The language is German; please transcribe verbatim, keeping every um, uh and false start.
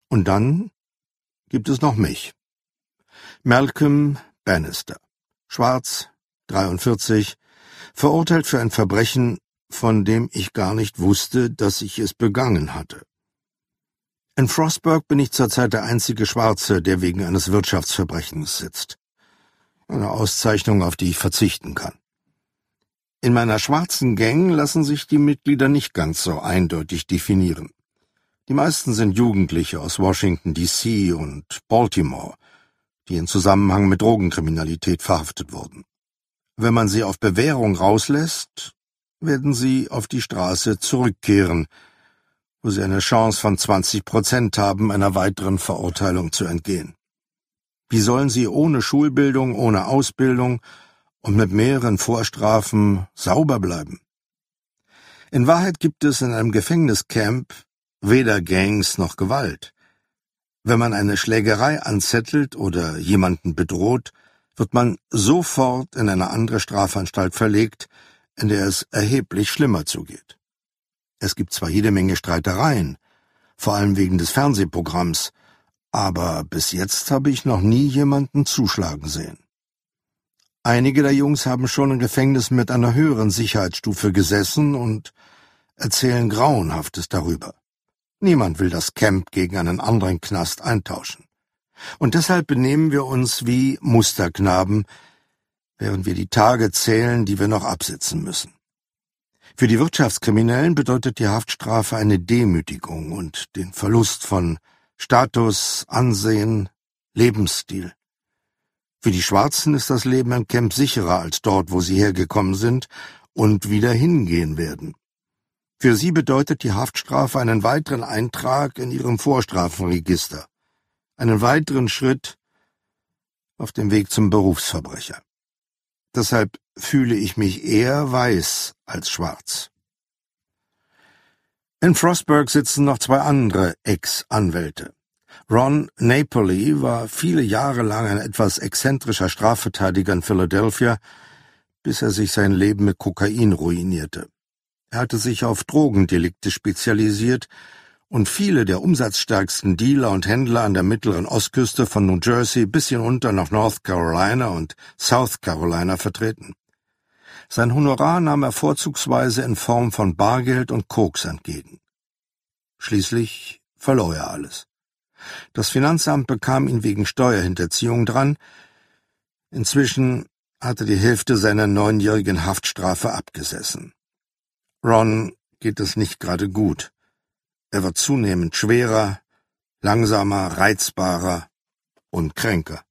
Und dann gibt es noch mich. Malcolm Bannister, schwarz, dreiundvierzig, verurteilt für ein Verbrechen, von dem ich gar nicht wusste, dass ich es begangen hatte. In Frostburg bin ich zurzeit der einzige Schwarze, der wegen eines Wirtschaftsverbrechens sitzt. Eine Auszeichnung, auf die ich verzichten kann. In meiner schwarzen Gang lassen sich die Mitglieder nicht ganz so eindeutig definieren. Die meisten sind Jugendliche aus Washington D C und Baltimore, die in Zusammenhang mit Drogenkriminalität verhaftet wurden. Wenn man sie auf Bewährung rauslässt, werden sie auf die Straße zurückkehren, wo sie eine Chance von zwanzig Prozent haben, einer weiteren Verurteilung zu entgehen. Wie sollen sie ohne Schulbildung, ohne Ausbildung und mit mehreren Vorstrafen sauber bleiben? In Wahrheit gibt es in einem Gefängniscamp weder Gangs noch Gewalt. Wenn man eine Schlägerei anzettelt oder jemanden bedroht, wird man sofort in eine andere Strafanstalt verlegt, in der es erheblich schlimmer zugeht. Es gibt zwar jede Menge Streitereien, vor allem wegen des Fernsehprogramms, aber bis jetzt habe ich noch nie jemanden zuschlagen sehen. Einige der Jungs haben schon im Gefängnis mit einer höheren Sicherheitsstufe gesessen und erzählen Grauenhaftes darüber. Niemand will das Camp gegen einen anderen Knast eintauschen. Und deshalb benehmen wir uns wie Musterknaben, während wir die Tage zählen, die wir noch absitzen müssen. Für die Wirtschaftskriminellen bedeutet die Haftstrafe eine Demütigung und den Verlust von Status, Ansehen, Lebensstil. Für die Schwarzen ist das Leben im Camp sicherer als dort, wo sie hergekommen sind und wieder hingehen werden. Für sie bedeutet die Haftstrafe einen weiteren Eintrag in ihrem Vorstrafenregister, einen weiteren Schritt auf dem Weg zum Berufsverbrecher. Deshalb fühle ich mich eher weiß als schwarz. In Frostburg sitzen noch zwei andere Ex-Anwälte. Ron Napoli war viele Jahre lang ein etwas exzentrischer Strafverteidiger in Philadelphia, bis er sich sein Leben mit Kokain ruinierte. Er hatte sich auf Drogendelikte spezialisiert und viele der umsatzstärksten Dealer und Händler an der mittleren Ostküste von New Jersey bis hinunter nach North Carolina und South Carolina vertreten. Sein Honorar nahm er vorzugsweise in Form von Bargeld und Koks entgegen. Schließlich verlor er alles. Das Finanzamt bekam ihn wegen Steuerhinterziehung dran. Inzwischen hatte die Hälfte seiner neunjährigen Haftstrafe abgesessen. Ron geht es nicht gerade gut. Er wird zunehmend schwerer, langsamer, reizbarer und kränker.